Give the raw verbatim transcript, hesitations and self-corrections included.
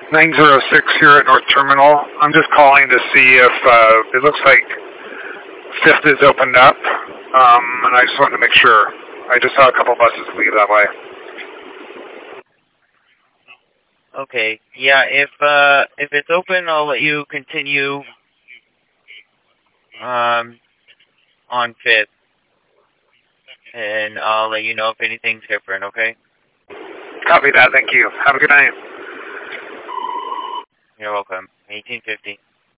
nine zero six here at North Terminal. I'm just calling to see if uh, it looks like Fifth is opened up, um, and I just wanted to make sure. I just saw a couple buses leave that way. Okay, yeah, if uh, if it's open, I'll let you continue um, on Fifth, and I'll let you know if anything's different, okay? Copy that, thank you. Have a good night. You're welcome. eighteen fifty.